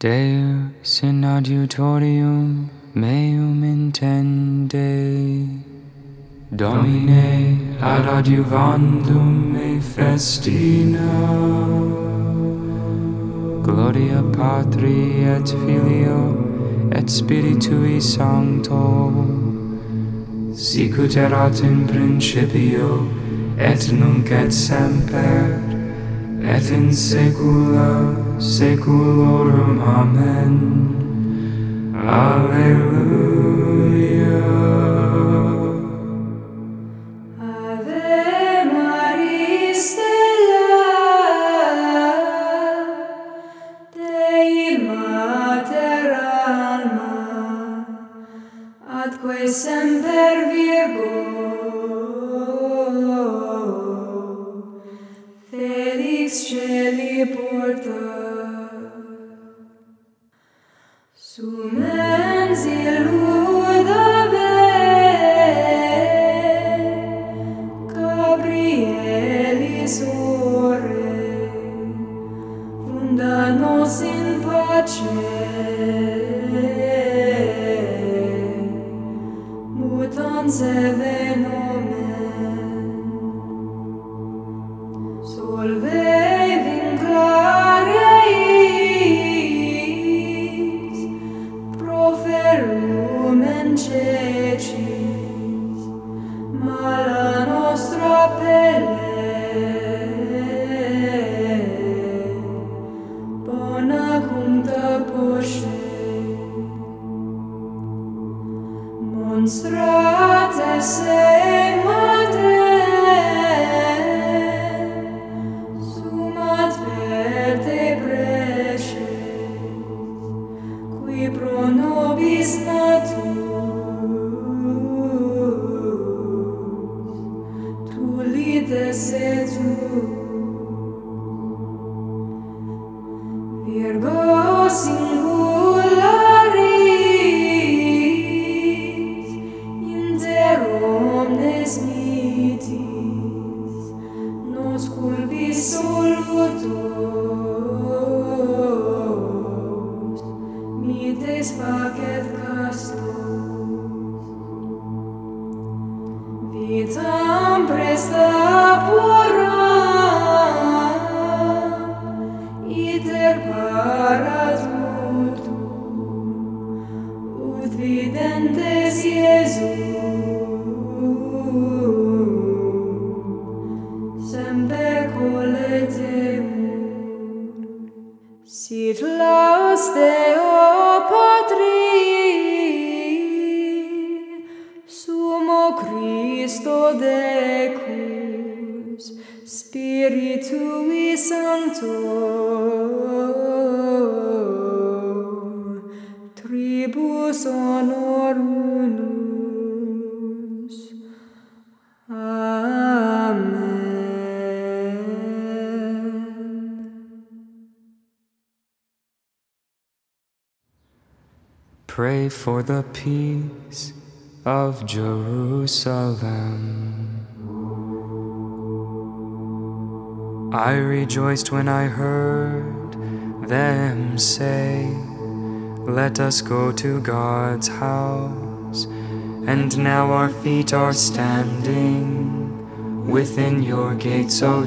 Deus in adiutorium meum intende, Domine ad adiuvandum me festina. Gloria Patri et Filio et Spiritui Sancto, sicut erat in principio et nunc et semper et in saecula saeculorum. Amen. Alleluia. Ave Maria Stella, Dei Mater Alma, atque semper Virgo, Felix Celi porta. Sumens illudave Gabrielis ore, funda nos in pace, mutans eve nomen. Solve vinclareis, proferum in cecis, mala nostra pelle, bona cuncta posce. Monstrat esse matrem, sumat vertebrae, qui pro nobis natus, tulites et Virgo singularis, inter omnes mitis, nos culpis solutos, mites facet castos. Vitam presta puram, iter para tutum, ut videntes Iesum, semper colletemur. Sit laus Deo Patri, Sumo Christo Decus, Spiritui Sancto, Tribus honor unus. Amen. Pray for the peace of Jerusalem. I rejoiced when I heard them say, let us go to God's house. And now our feet are standing within your gates, O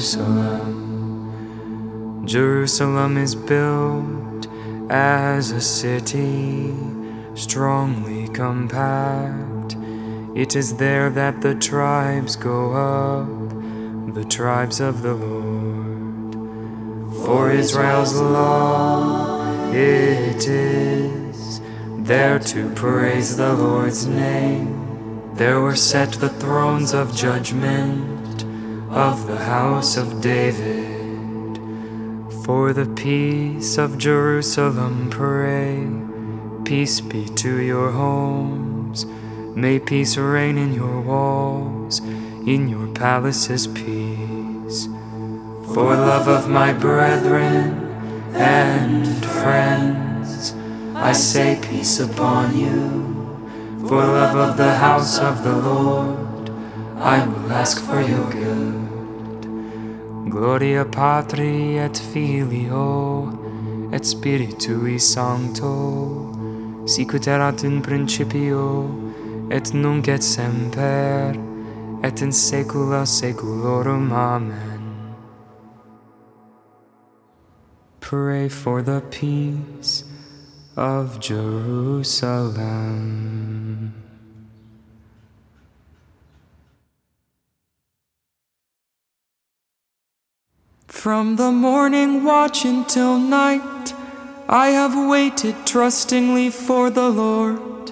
Jerusalem. Jerusalem is built as a city, strongly compact. It is there that the tribes go up, the tribes of the Lord. For Israel's law it is, there to praise the Lord's name. There were set the thrones of judgment of the house of David. For the peace of Jerusalem pray, peace be to your homes. May peace reign in your walls, in your palaces peace. For love of my brethren and friends, I say peace upon you. For love of the house of the Lord, I will ask for your good. Gloria Patri et Filio et Spiritui Sancto, sicut erat in principio, et nunc et semper, et in saecula saeculorum. Amen. Pray for the peace of Jerusalem. From the morning watch until night, I have waited trustingly for the Lord.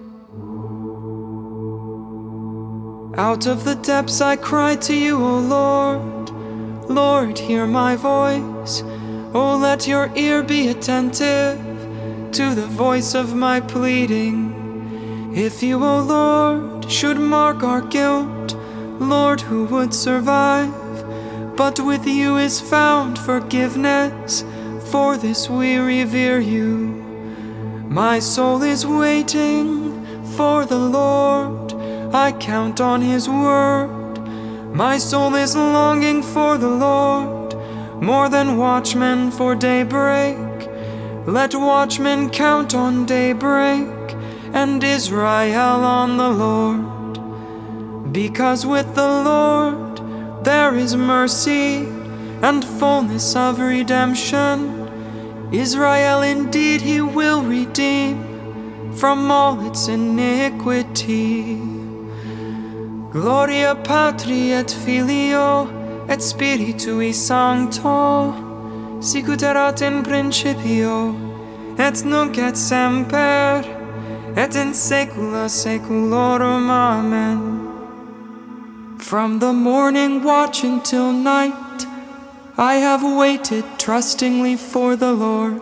Out of the depths I cry to you, O Lord. Lord, hear my voice. O let your ear be attentive to the voice of my pleading. If you, O Lord, should mark our guilt, Lord, who would survive? But with you is found forgiveness, for this we revere you. My soul is waiting for the Lord, I count on his word. My soul is longing for the Lord, more than watchmen for daybreak. Let watchmen count on daybreak, and Israel on the Lord. Because with the Lord there is mercy and fullness of redemption. Israel indeed he will redeem from all its iniquity. Gloria Patri et Filio et Spiritui Sancto, sicut erat in principio, et nunc et semper, et in saecula saeculorum. Amen. From the morning watch until night, I have waited trustingly for the Lord.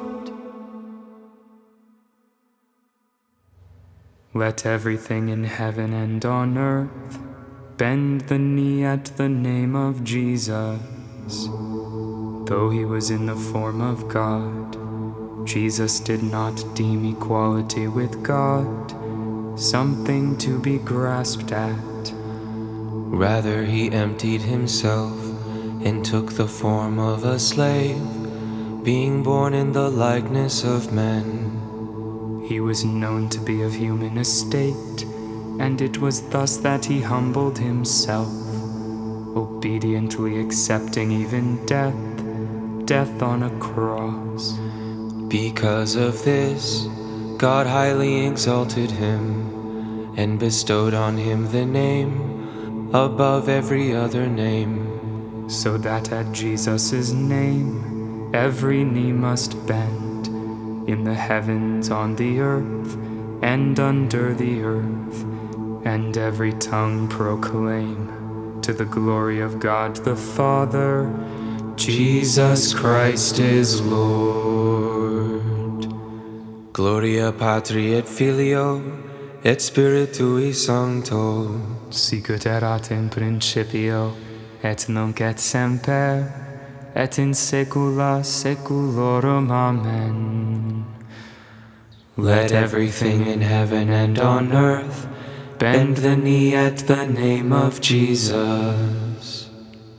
Let everything in heaven and on earth bend the knee at the name of Jesus. Though he was in the form of God, Jesus did not deem equality with God something to be grasped at. Rather, he emptied himself and took the form of a slave, being born in the likeness of men. He was known to be of human estate, and it was thus that he humbled himself, obediently accepting even death on a cross. Because of this, God highly exalted him and bestowed on him the name above every other name, so that at Jesus' name every knee must bend, in the heavens, on the earth, and under the earth, and every tongue proclaim, to the glory of God the Father, Jesus Christ is Lord. Gloria Patri et Filio et Spiritui Sancto, sicut erat in principio, et nunc et semper, et in saecula saeculorum. Amen. Let everything in heaven and on earth bend the knee at the name of Jesus.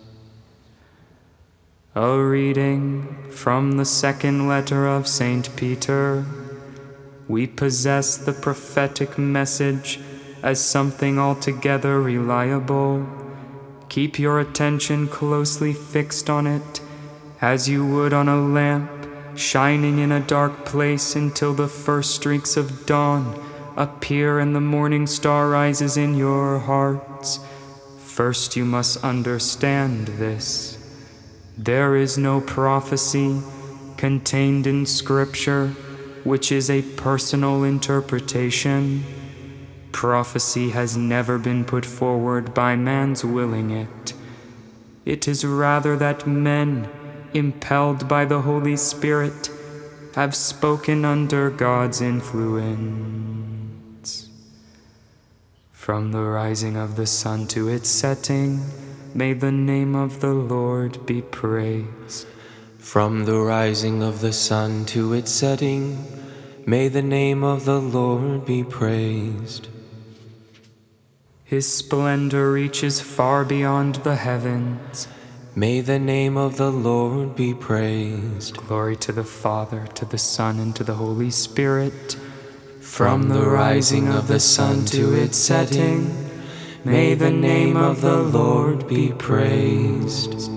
A reading from the second letter of St. Peter. We possess the prophetic message as something altogether reliable. Keep your attention closely fixed on it, as you would on a lamp shining in a dark place until the first streaks of dawn appear and the morning star rises in your hearts. First you must understand this. There is no prophecy contained in Scripture which is a personal interpretation. Prophecy has never been put forward by man's willing it. It is rather that men, impelled by the Holy Spirit, have spoken under God's influence. From the rising of the sun to its setting, may the name of the Lord be praised. From the rising of the sun to its setting, may the name of the Lord be praised. His splendor reaches far beyond the heavens. May the name of the Lord be praised. Glory to the Father, to the Son, and to the Holy Spirit. From the rising of the sun to its setting, may the name of the Lord be praised.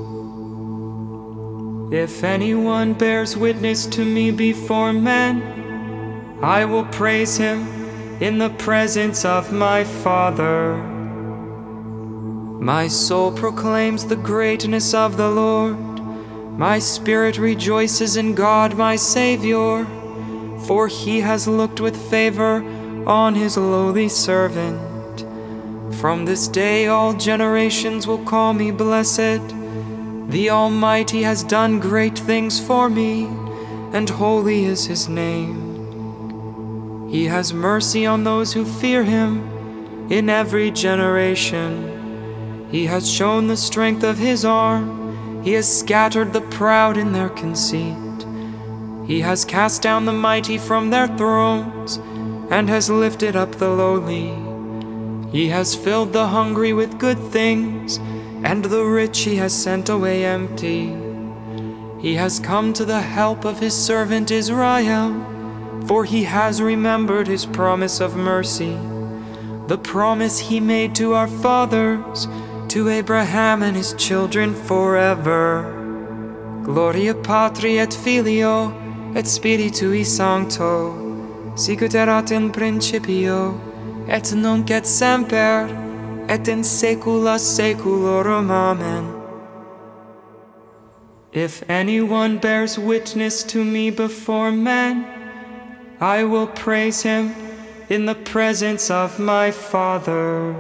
If anyone bears witness to me before men, I will praise him in the presence of my Father. My soul proclaims the greatness of the Lord. My spirit rejoices in God my Savior, for he has looked with favor on his lowly servant. From this day all generations will call me blessed. The Almighty has done great things for me, and holy is his name. He has mercy on those who fear him in every generation. He has shown the strength of his arm. He has scattered the proud in their conceit. He has cast down the mighty from their thrones and has lifted up the lowly. He has filled the hungry with good things, and the rich he has sent away empty. He has come to the help of his servant Israel, for he has remembered his promise of mercy, the promise he made to our fathers, to Abraham and his children forever. Gloria Patri et Filio et Spiritui Sancto, sicut erat in principio, et nunc et semper, et in saecula saeculorum. Amen. If anyone bears witness to me before men, I will praise him in the presence of my Father.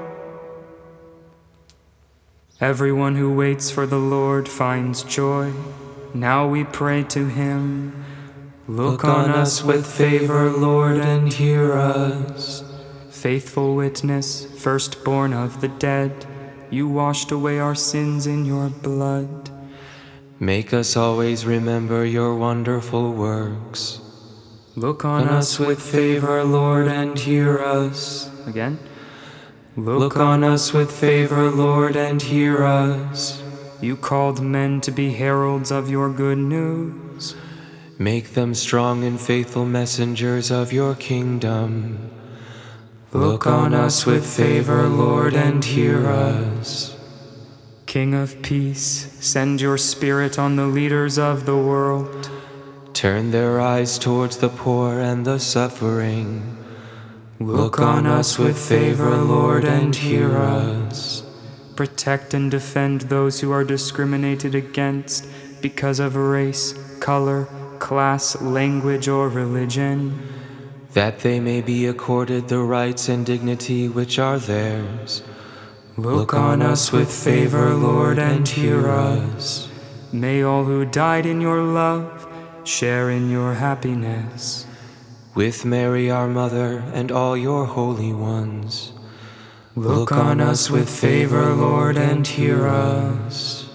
Everyone who waits for the Lord finds joy. Now we pray to him. Look on us with favor, Lord, and hear us. Faithful witness, firstborn of the dead, you washed away our sins in your blood. Make us always remember your wonderful works. Look on us with favor, Lord, and hear us. Again. Look on us with favor, Lord, and hear us. You called men to be heralds of your good news. Make them strong and faithful messengers of your kingdom. Look on us with favor, Lord, and hear us. King of peace, send your Spirit on the leaders of the world. Turn their eyes towards the poor and the suffering. Look on us with favor, Lord, and hear us. Protect and defend those who are discriminated against because of race, color, class, language, or religion, that they may be accorded the rights and dignity which are theirs. Look on us with favor, Lord, and hear us. May all who died in your love share in your happiness. With Mary our Mother and all your holy ones. Look on us with favor, Lord, and hear us.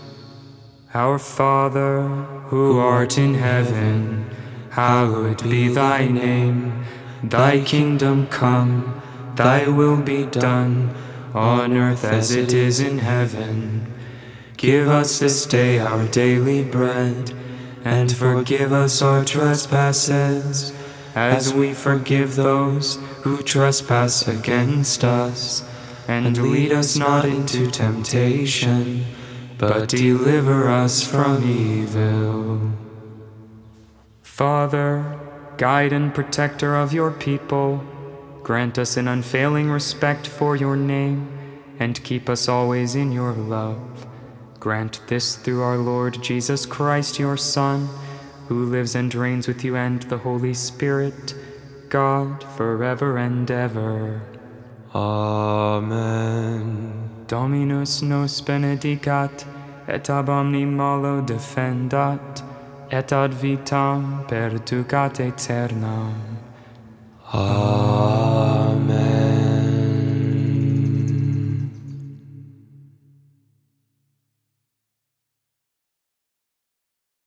Our Father, who art in heaven, hallowed be thy name. Thy kingdom come, thy will be done, on earth as it is in heaven. Give us this day our daily bread, and forgive us our trespasses, as we forgive those who trespass against us. And lead us not into temptation, but deliver us from evil. Father, guide and protector of your people, grant us an unfailing respect for your name, and keep us always in your love. Grant this through our Lord Jesus Christ, your Son, who lives and reigns with you and the Holy Spirit, God, forever and ever. Amen. Dominus nos benedicat, et ab omni malo defendat, et ad vitam perducat aeternam. Amen.